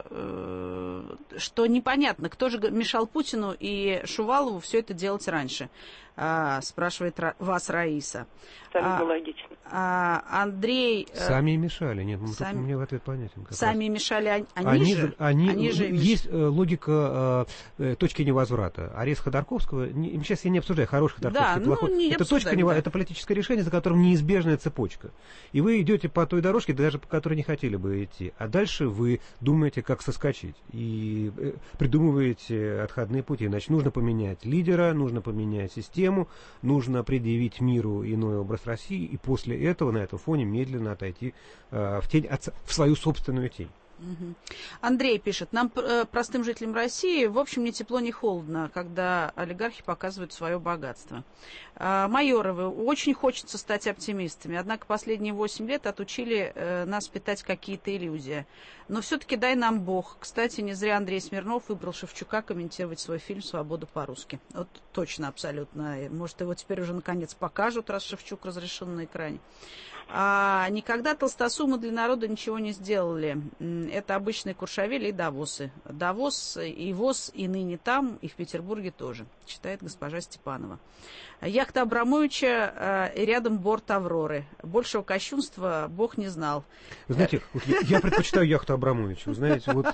что непонятно, кто же мешал Путину и Шувалову все это делать раньше, спрашивает вас Раиса. Абсолютно логично. Андрей... Сами мешали. Нет, мне в ответ понятен. Сами мешали, они же... Есть логика точки невозврата. Арест Ходорковского, сейчас я не обсуждаю, хороший Ходорковский, плохой. Это точка невозврата, это политическое решение, за которым неизбежная цепочка. И вы идете по той дорожке, даже по которой не хотели бы идти. А дальше вы думаете, как соскочить. И придумываете отходные пути. Значит, нужно поменять лидера, нужно поменять систему, нужно предъявить миру иной образ России, и после этого на этом фоне медленно отойти в тень, в свою собственную тень. Андрей пишет, нам, простым жителям России, в общем, ни тепло, ни холодно, когда олигархи показывают свое богатство. Майоровы, очень хочется стать оптимистами, однако последние 8 лет отучили нас питать какие-то иллюзии. Но все-таки дай нам Бог. Кстати, не зря Андрей Смирнов выбрал Шевчука комментировать свой фильм «Свобода по-русски». Вот точно, абсолютно. Может, его теперь уже наконец покажут, раз Шевчук разрешен на экране. Никогда толстосумы для народа ничего не сделали. Это обычные Куршавели и Давосы. Давос и ВОЗ и ныне там, и в Петербурге тоже, читает госпожа Степанова. Яхта Абрамовича и рядом борт Авроры. Большего кощунства Бог не знал. Вы знаете, я предпочитаю яхту Абрамовича. Вы знаете, вот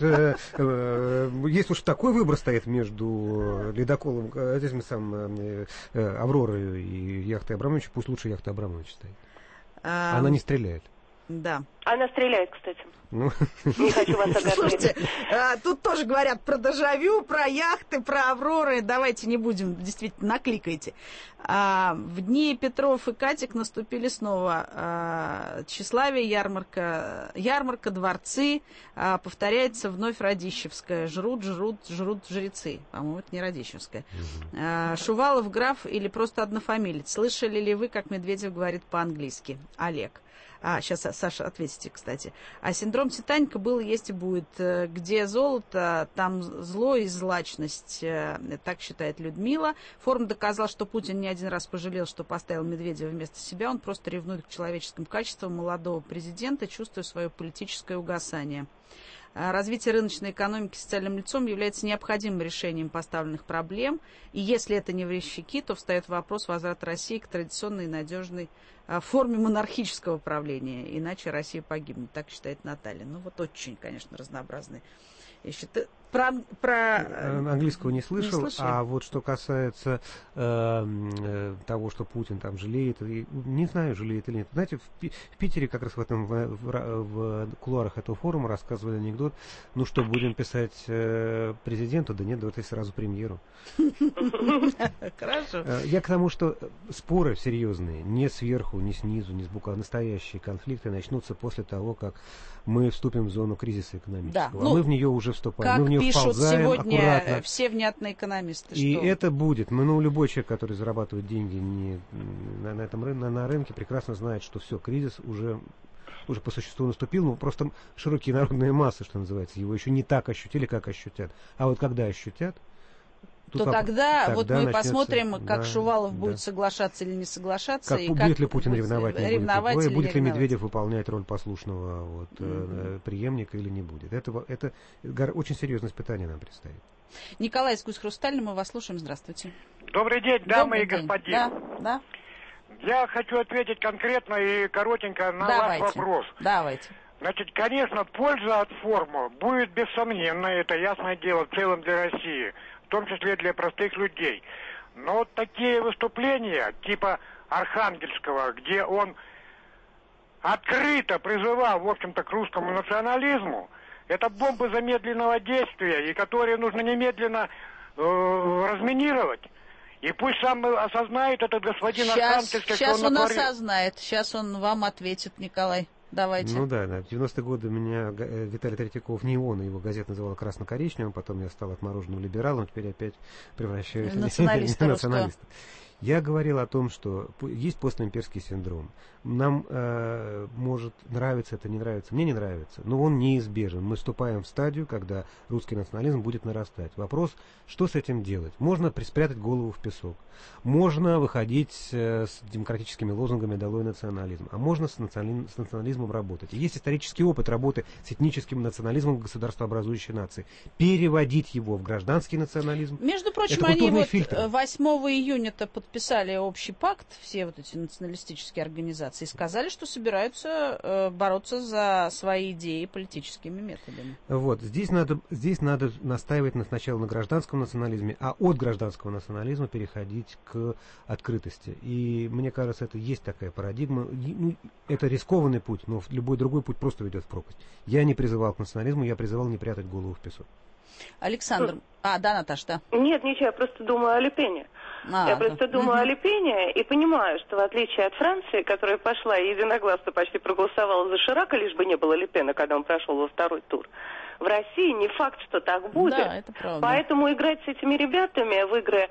если уж такой выбор стоит между ледоколом, этим самым Авророй и яхтой Абрамовича, пусть лучше яхта Абрамовича стоит. Она не стреляет. Да. Она стреляет, кстати. Ну. Не хочу вас огорчить. Слушайте, тут тоже говорят про дежавю, про яхты, про Авроры. Давайте не будем, действительно, накликайте. В дни Петров и Катик наступили снова. Тщеславие, ярмарка, дворцы. Повторяется вновь Радищевская. Жрут жрецы. По-моему, это не Радищевская. Шувалов, граф или просто однофамилец. Слышали ли вы, как Медведев говорит по-английски? Олег. Сейчас, Саша, ответите, кстати. Синдром Титаника был, есть и будет. Где золото, там зло и злачность. Так считает Людмила. Форум доказал, что Путин не один раз пожалел, что поставил Медведева вместо себя. Он просто ревнует к человеческим качествам молодого президента, чувствуя свое политическое угасание. Развитие рыночной экономики социальным лицом является необходимым решением поставленных проблем. И если это не временщики, то встает вопрос возврата России к традиционной и надежной форме монархического правления. Иначе Россия погибнет, так считает Наталья. Ну вот очень, конечно, разнообразные. Про английского не слышал, а вот что касается того, что Путин там жалеет, не знаю, жалеет или нет. Знаете, в Питере как раз в кулуарах этого форума рассказывали анекдот, ну что, будем писать президенту? Да нет, давайте сразу премьеру. Хорошо. Я к тому, что споры серьезные, не сверху, не снизу, не сбоку, а настоящие конфликты начнутся после того, как мы вступим в зону кризиса экономического. Да, мы в нее уже вступаем. Мы в нее пишут сегодня аккуратно. все внятные экономисты. И что... это будет. Любой человек, который зарабатывает деньги не на рынке, прекрасно знает, что все, кризис уже по существу наступил. Просто широкие народные массы, что называется, его еще не так ощутили, как ощутят. А вот когда ощутят, то тогда вот мы начнется, посмотрим, как Шувалов будет соглашаться или не соглашаться. Будет ли Путин ревновать, или будет ли Медведев выполнять роль послушного преемника или не будет. Это очень серьезное испытание нам предстоит. Николай из Гусь-Хрустальный, мы вас слушаем. Здравствуйте. Добрый день, дамы и господа. Да. Я хочу ответить конкретно и коротенько на ваш вопрос. Давайте. Значит, конечно, польза от форума будет бессомненной, это ясное дело, в целом для России, в том числе для простых людей. Но вот такие выступления, типа Архангельского, где он открыто призывал, в общем-то, к русскому национализму, это бомбы замедленного действия, и которые нужно немедленно разминировать. И пусть сам осознает этот господин Архангельский, сейчас что он натворил. осознает, сейчас он вам ответит, Николай. Давайте. В 90-е годы меня Виталий Третьяков, не он, его газета называла красно-коричневым, потом я стал отмороженным либералом, теперь опять превращаюсь в националиста. Я говорил о том, что есть постимперский синдром. Нам может нравиться это, не нравится. Мне не нравится, но он неизбежен. Мы вступаем в стадию, когда русский национализм будет нарастать. Вопрос, что с этим делать? Можно спрятать голову в песок. Можно выходить с демократическими лозунгами «Долой национализм». А можно с национализмом работать. И есть исторический опыт работы с этническим национализмом государствообразующей нации. Переводить его в гражданский национализм. Между прочим, они 8 июня-то подписали общий пакт, все вот эти националистические организации, и сказали, что собираются бороться за свои идеи политическими методами. Здесь надо настаивать сначала на гражданском национализме, а от гражданского национализма переходить к открытости. И мне кажется, это есть такая парадигма. Это рискованный путь, но любой другой путь просто ведет в пропасть. Я не призывал к национализму, я призывал не прятать голову в песок. Александр. Да, Наташа, да. Нет, ничего, я просто думаю о Ле Пене. Я просто думаю о Ле Пене и понимаю, что в отличие от Франции, которая пошла и единогласно почти проголосовала за Ширака, лишь бы не было Ле Пена, когда он прошел во второй тур, в России не факт, что так будет. Да, это правда. Поэтому играть с этими ребятами в игры...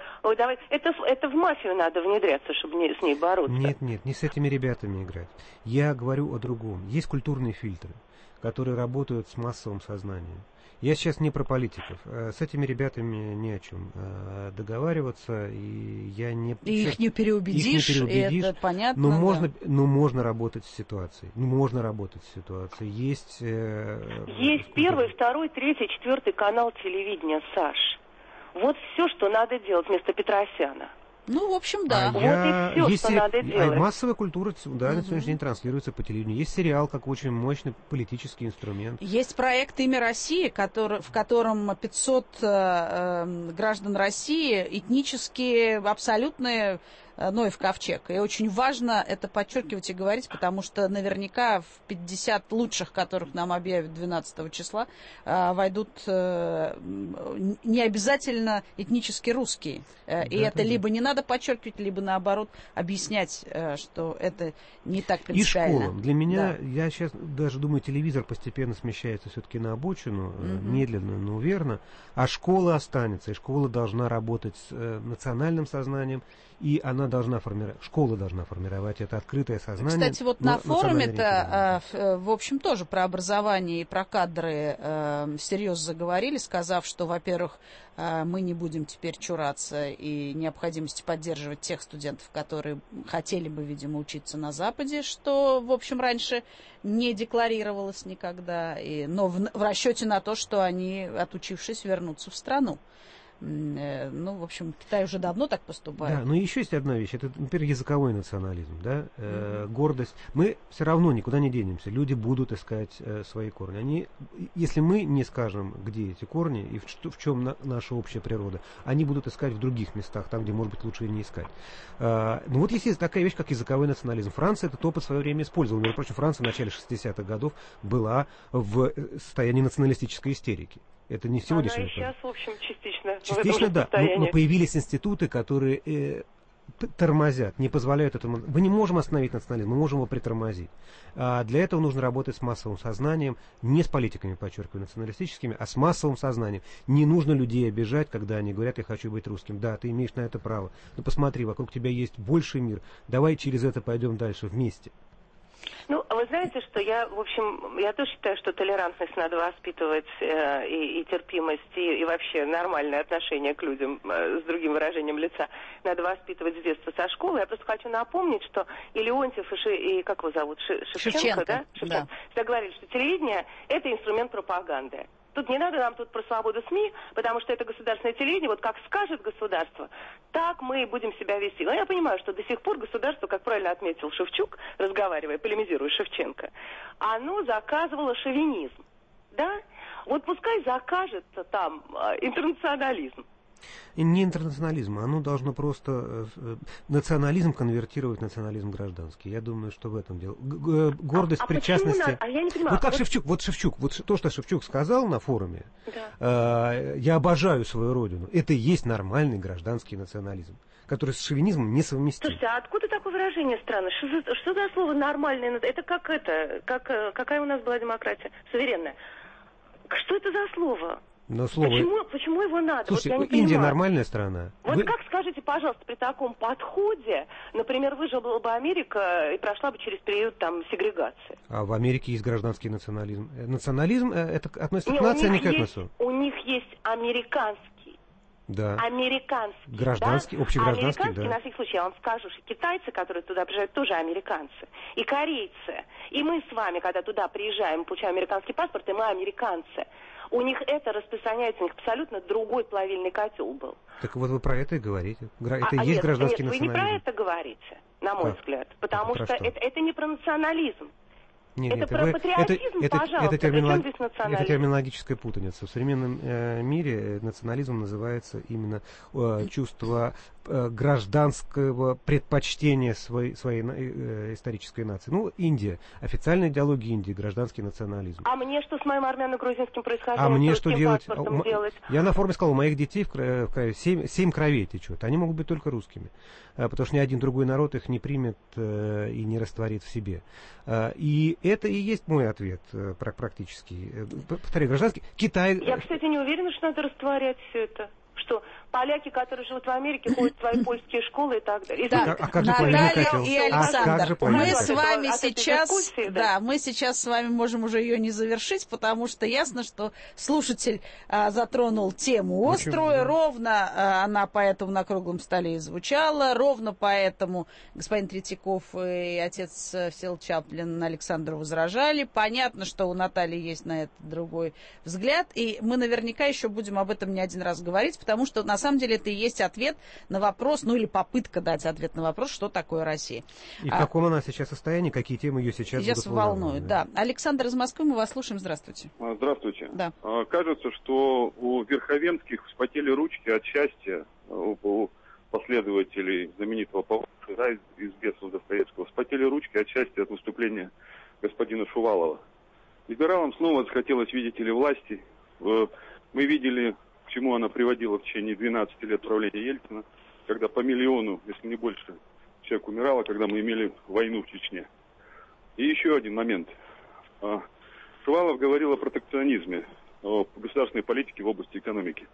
Это в мафию надо внедряться, чтобы с ней бороться. Нет, не с этими ребятами играть. Я говорю о другом. Есть культурные фильтры, которые работают с массовым сознанием. Я сейчас не про политиков. С этими ребятами не о чем договариваться, и я не... Их не переубедишь, это понятно. Но можно работать с ситуацией. Есть первый, второй, третий, четвертый канал телевидения, Саш. Вот все, что надо делать вместо Петросяна. В общем, да. Вот и все, что надо делать. Массовая культура, на сегодняшний день транслируется по телевидению. Есть сериал, как очень мощный политический инструмент. Есть проект «Имя России», в котором 500 граждан России этнически абсолютные Ноев ковчег. И очень важно это подчеркивать и говорить, потому что наверняка в 50 лучших, которых нам объявят 12 числа, войдут не обязательно этнически русские. И это либо не надо подчеркивать, либо наоборот объяснять, что это не так принципиально. И школа. Для меня, я сейчас даже думаю, телевизор постепенно смещается все-таки на обочину, медленно, но уверенно, а школа останется, и школа должна работать с национальным сознанием, и школа должна формировать это открытое сознание. Кстати, вот на форуме-то, в общем, тоже про образование и про кадры всерьез заговорили, сказав, что, во-первых, мы не будем теперь чураться и необходимости поддерживать тех студентов, которые хотели бы, видимо, учиться на Западе, что, в общем, раньше не декларировалось никогда, но в расчете на то, что они, отучившись, вернутся в страну. В общем, Китай уже давно так поступает. Да, но еще есть одна вещь. Это, например, языковой национализм, да, гордость. Мы все равно никуда не денемся. Люди будут искать свои корни. Если мы не скажем, где эти корни и в чем наша общая природа, они будут искать в других местах, там, где, может быть, лучше и не искать. Вот есть такая вещь, как языковой национализм. Франция этот опыт в свое время использовала. Между прочим, Франция в начале 60-х годов была в состоянии националистической истерики. Это не сегодняшний. Она и сейчас, в общем, частично да. Но появились институты, которые тормозят, не позволяют этому. Мы не можем остановить национализм, мы можем его притормозить. Для этого нужно работать с массовым сознанием, не с политиками, подчеркиваю, националистическими, а с массовым сознанием. Не нужно людей обижать, когда они говорят: я хочу быть русским. Да, ты имеешь на это право. Но посмотри, вокруг тебя есть больший мир. Давай через это пойдем дальше вместе. Ну, вы знаете, что я тоже считаю, что толерантность надо воспитывать, и терпимость, и вообще нормальное отношение к людям с другим выражением лица надо воспитывать с детства, со школы. Я просто хочу напомнить, что и Леонтьев, и как его зовут? Шевченко, да? Шевченко. Всегда говорили, что телевидение – это инструмент пропаганды. Тут не надо нам тут про свободу СМИ, потому что это государственное телевидение, вот как скажет государство, так мы и будем себя вести. Но я понимаю, что до сих пор государство, как правильно отметил Шевчук, разговаривая, полемизируя с Шевченко, оно заказывало шовинизм. Да? Вот пускай закажет там интернационализм. И не интернационализм, оно должно просто национализм конвертировать в национализм гражданский. Я думаю, что в этом дело. Гордость причастности. Я не понимаю. Вот как Шевчук, то, что Шевчук сказал на форуме, да. Я обожаю свою родину. Это и есть нормальный гражданский национализм, который с шовинизмом не совместим. Слушайте, а откуда такое выражение странное? Что за слово нормальное? Это какая у нас была демократия? Суверенная. Что это за слово? Но слово... Почему его надо? Слушайте, вот я не Индия понимаю. Нормальная страна. Вот как, скажите, пожалуйста, при таком подходе, например, выжила бы Америка и прошла бы через период там сегрегации? А в Америке есть гражданский национализм. Национализм это относится к нации, а не к этносу. У них есть американский. Да. Американский. Гражданский, да? общегражданский, американский, да. На всякий случай, я вам скажу, что китайцы, которые туда приезжают, тоже американцы. И корейцы. И мы с вами, когда туда приезжаем, получаем американский паспорт, и мы американцы. У них это распространяется, у них абсолютно другой плавильный котел был. Так вот вы про это и говорите. Это и есть гражданский национализм. Вы не про это говорите, на мой взгляд. Потому что это не про национализм. Это про патриотизм, пожалуйста. Это терминологическая путаница. В современном мире национализм называется именно чувство гражданского предпочтения своей исторической нации. Ну, Индия. Официальная идеология Индии, гражданский национализм. А мне что с моим армяно-грузинским происхождением? А мне что делать? делать? Я на форуме сказал, у моих детей в крови 7 кровей течет. Они могут быть только русскими. Потому что ни один другой народ их не примет и не растворит в себе. И это и есть мой ответ практически. Повторяю, гражданский. Китай... Я, кстати, не уверена, что надо растворять все это. Что поляки, которые живут в Америке, ходят в свои польские школы и так далее. Да, Наталья и Александр, мы с вами сейчас, мы сейчас с вами можем уже ее не завершить, потому что ясно, что слушатель затронул тему острую, ровно она поэтому на круглом столе и звучала, ровно поэтому господин Третьяков и отец Всеволод Чаплин Александру возражали. Понятно, что у Натальи есть на это другой взгляд, и мы наверняка еще будем об этом не один раз говорить, потому что на самом деле это и есть ответ на вопрос, ну или попытка дать ответ на вопрос, что такое Россия. И в каком она сейчас состоянии, какие темы ее сейчас волнуют. Да. Александр из Москвы, мы вас слушаем. Здравствуйте. Здравствуйте. Да. Кажется, что у Верховенских вспотели ручки от счастья, у последователей знаменитого Павлова, да, из «Бесов» Достоевского, вспотели ручки от счастья от выступления господина Шувалова. Либералам снова захотелось, видите ли, власти. Мы видели, к чему она приводила в течение 12 лет правления Ельцина, когда по миллиону, если не больше, человек умирало, когда мы имели войну в Чечне. И еще один момент. Шувалов говорил о протекционизме, о государственной политике в области экономики.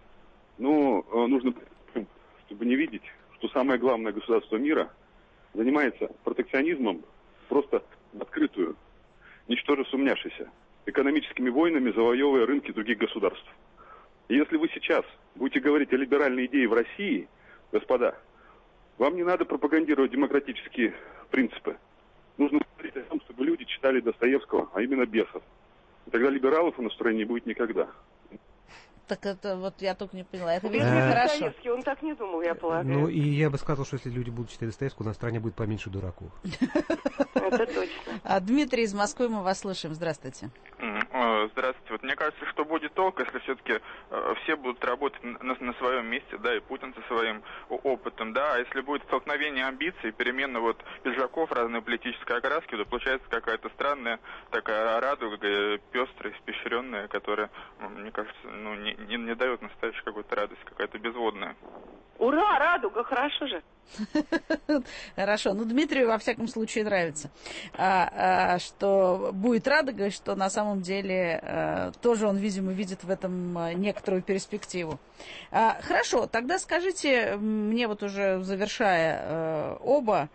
Но нужно, чтобы не видеть, что самое главное государство мира занимается протекционизмом просто в открытую, ничтоже сумняшися, экономическими войнами, завоевывая рынки других государств. И если вы сейчас будете говорить о либеральной идее в России, господа, вам не надо пропагандировать демократические принципы. Нужно говорить о том, чтобы люди читали Достоевского, а именно «Бесов». И тогда либералов у нас в стране не будет никогда. Так это вот я только не поняла. Это видимо хорошо. Достоевский, он так не думал, я полагаю. Ну и я бы сказал, что если люди будут читать Достоевского, на стране будет поменьше дураков. Это точно. Дмитрий из Москвы, мы вас слушаем. Здравствуйте. Здравствуйте. Вот мне кажется, что будет толк, если все-таки все будут работать на своем месте, да, и Путин со своим опытом, да, а если будет столкновение амбиций, перемена вот пиджаков разной политической окраски, то получается какая-то странная такая радуга, пестрая, испещренная, которая, мне кажется, не дает настоящей какой-то радости, какая-то безводная. Ура, радуга, хорошо же. Хорошо. Ну, Дмитрию, во всяком случае, нравится, что будет радуга, что на самом деле тоже он, видимо, видит в этом некоторую перспективу. Хорошо. Тогда скажите мне, вот уже завершая оба,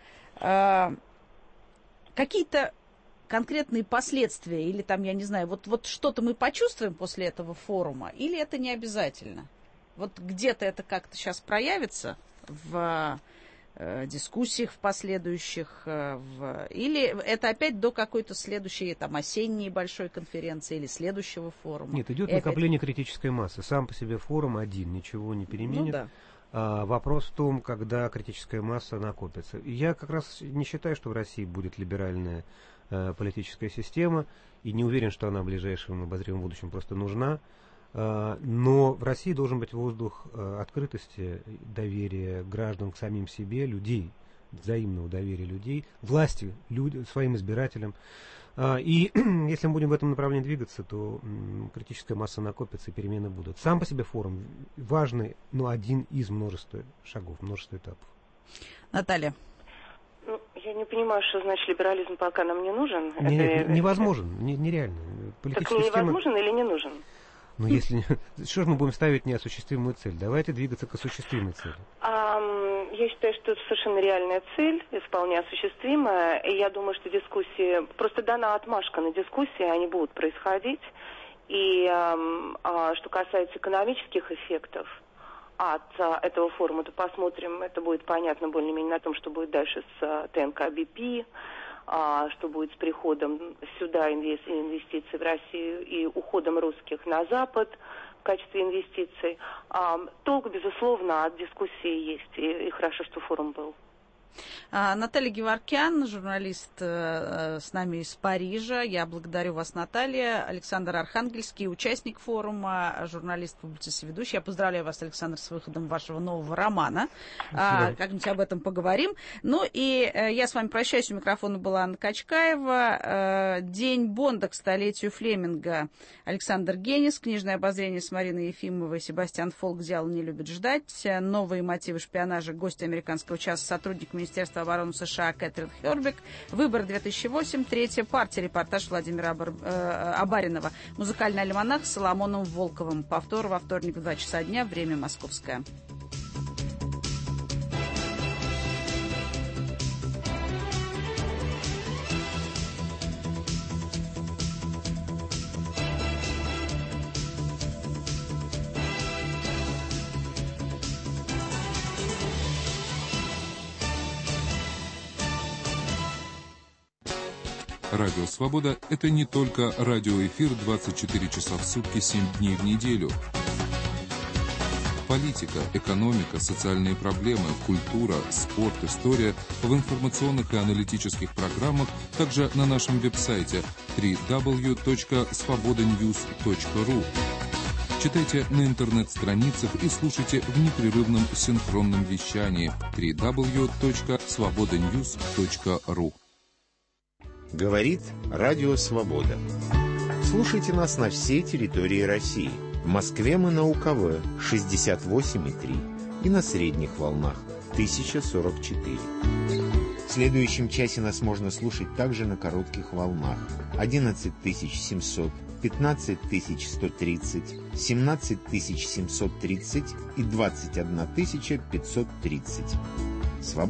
какие-то конкретные последствия, или там, я не знаю, вот что-то мы почувствуем после этого форума, или это не обязательно? Вот где-то это как-то сейчас проявится в дискуссиях в последующих, или это опять до какой-то следующей там осенней большой конференции или следующего форума? Нет, идет накопление критической массы. Сам по себе форум один ничего не переменит. Ну, да. Вопрос в том, когда критическая масса накопится. Я как раз не считаю, что в России будет либеральная политическая система, и не уверен, что она в ближайшем обозримом будущем просто нужна. Но в России должен быть воздух открытости, доверия граждан к самим себе, людей, взаимного доверия людей, власти своим избирателям. И если мы будем в этом направлении двигаться, то критическая масса накопится и перемены будут. Сам по себе форум важный, но один из множества шагов, множества этапов. Наталья. Ну, я не понимаю, что значит либерализм пока нам не нужен. Невозможен, нереально. Так невозможен или не нужен? Ну, если... Что же мы будем ставить неосуществимую цель? Давайте двигаться к осуществимой цели. Я считаю, что это совершенно реальная цель, вполне осуществимая. И я думаю, что дискуссии... Просто дана отмашка на дискуссии, они будут происходить. И что касается экономических эффектов от этого форума, то посмотрим, это будет понятно более-менее на том, что будет дальше с ТНК БП, что будет с приходом сюда инвестиций в Россию и уходом русских на Запад в качестве инвестиций. Толк, безусловно, от дискуссии есть, и хорошо, что форум был. Наталья Геворкян, журналист с нами из Парижа. Я благодарю вас, Наталья. Александр Архангельский, участник форума, журналист, публицист, ведущий. Я поздравляю вас, Александр, с выходом вашего нового романа. Как-нибудь об этом поговорим. Ну и я с вами прощаюсь. У микрофона была Анна Качкаева. День Бонда к столетию Флеминга. Александр Генис. Книжное обозрение с Мариной Ефимовой. Себастьян Фолк. «Дьявол не любит ждать». Новые мотивы шпионажа. Гость американского часа. Сотрудник Министерства обороны США Кэтрин Хербек. Выборы 2008. Третья партия. Репортаж Владимира Абаринова. Музыкальный альманах с Соломоном Волковым. Повтор во вторник в 2 часа дня. Время московское. Радио «Свобода» — это не только радиоэфир 24 часа в сутки, 7 дней в неделю. Политика, экономика, социальные проблемы, культура, спорт, история в информационных и аналитических программах, также на нашем веб-сайте www.svobodanews.ru. Читайте на интернет-страницах и слушайте в непрерывном синхронном вещании www.svobodanews.ru. Говорит Радио Свобода. Слушайте нас на всей территории России. В Москве мы на УКВ 68,3 и на средних волнах 1044. В следующем часе нас можно слушать также на коротких волнах 11700, 15130, 17730 и 21530.